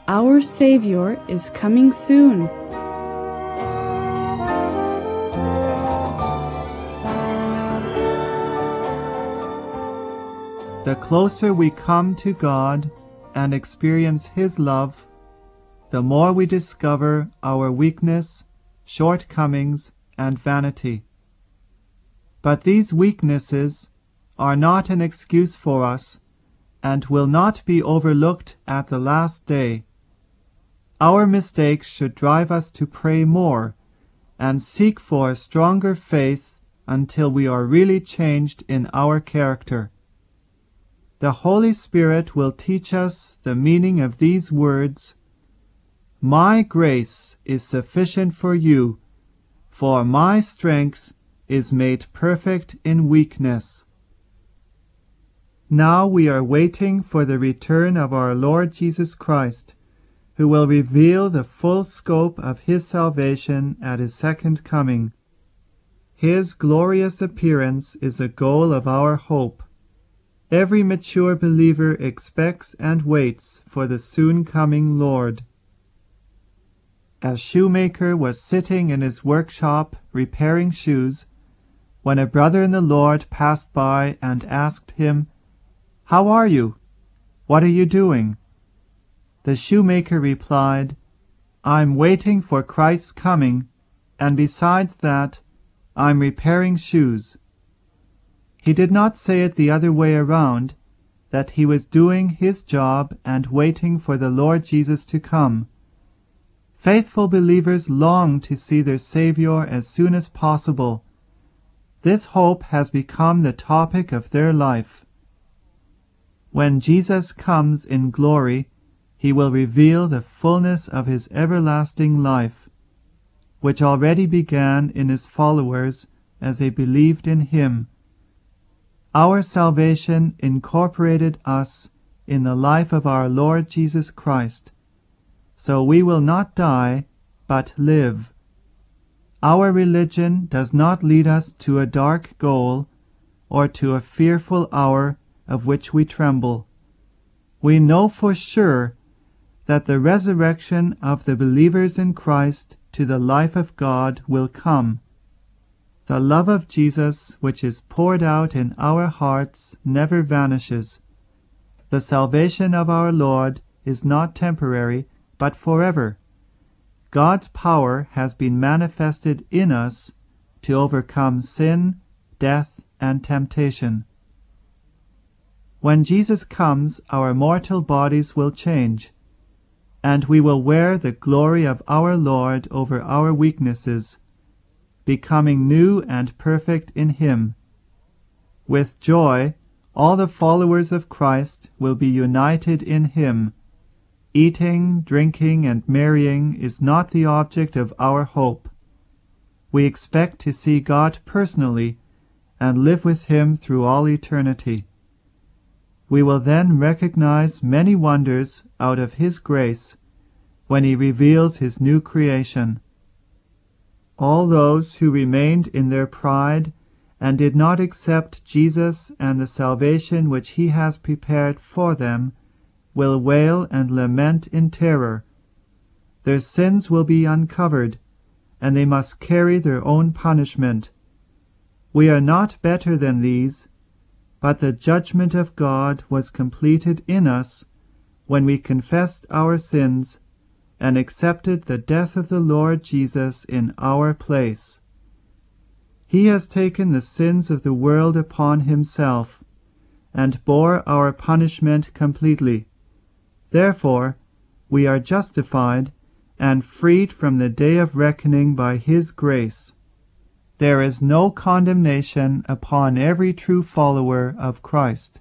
Our Savior is coming soon. The closer we come to God and experience His love, the more we discover our weakness, shortcomings, and vanity. But these weaknesses are not an excuse for us and will not be overlooked at the last day. Our mistakes should drive us to pray more and seek for a stronger faith until we are really changed in our character. The Holy Spirit will teach us the meaning of these words, "My grace is sufficient for you, for my strength is made perfect in weakness." Now we are waiting for the return of our Lord Jesus Christ, who will reveal the full scope of His salvation at His second coming. His glorious appearance is a goal of our hope. Every mature believer expects and waits for the soon coming Lord. A shoemaker was sitting in his workshop repairing shoes when a brother in the Lord passed by and asked him, "How are you? What are you doing?" The shoemaker replied, "I'm waiting for Christ's coming, and besides that, I'm repairing shoes." He did not say it the other way around, that he was doing his job and waiting for the Lord Jesus to come. Faithful believers long to see their Savior as soon as possible. This hope has become the topic of their life. When Jesus comes in glory, He will reveal the fullness of His everlasting life, which already began in His followers as they believed in Him. Our salvation incorporated us in the life of our Lord Jesus Christ, so we will not die, but live. Our religion does not lead us to a dark goal or to a fearful hour of which we tremble. We know for sure that the resurrection of the believers in Christ to the life of God will come. The love of Jesus, which is poured out in our hearts, never vanishes. The salvation of our Lord is not temporary, but forever. God's power has been manifested in us to overcome sin, death, and temptation. When Jesus comes, our mortal bodies will change, and we will wear the glory of our Lord over our weaknesses, becoming new and perfect in Him. With joy, all the followers of Christ will be united in Him. Eating, drinking, and marrying is not the object of our hope. We expect to see God personally and live with Him through all eternity. We will then recognize many wonders out of His grace when He reveals His new creation. All those who remained in their pride and did not accept Jesus and the salvation which He has prepared for them will wail and lament in terror. Their sins will be uncovered, and they must carry their own punishment. We are not better than these, but the judgment of God was completed in us when we confessed our sins and accepted the death of the Lord Jesus in our place. He has taken the sins of the world upon Himself and bore our punishment completely. Therefore, we are justified and freed from the day of reckoning by His grace. There is no condemnation upon every true follower of Christ.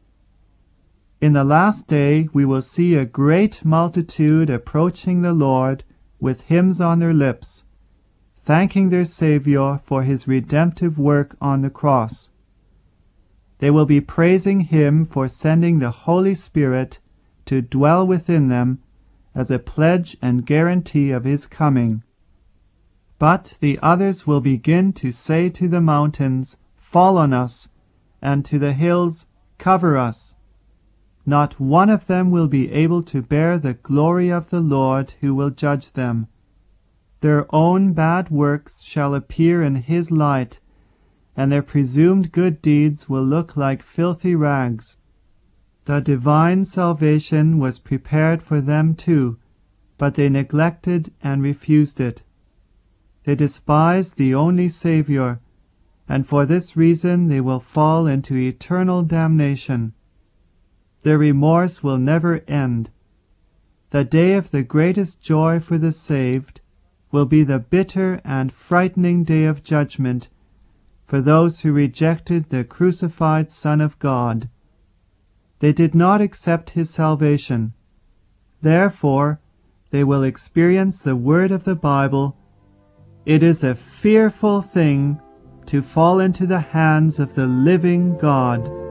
In the last day we will see a great multitude approaching the Lord with hymns on their lips, thanking their Savior for His redemptive work on the cross. They will be praising Him for sending the Holy Spirit to dwell within them as a pledge and guarantee of His coming. But the others will begin to say to the mountains, "Fall on us," and to the hills, "Cover us." Not one of them will be able to bear the glory of the Lord who will judge them. Their own bad works shall appear in his light, and their presumed good deeds will look like filthy rags. The divine salvation was prepared for them too, but they neglected and refused it. They despised the only Saviour, and for this reason they will fall into eternal damnation. Their remorse will never end. The day of the greatest joy for the saved will be the bitter and frightening day of judgment for those who rejected the crucified Son of God. They did not accept his salvation. Therefore, they will experience the word of the Bible. It is a fearful thing to fall into the hands of the living God.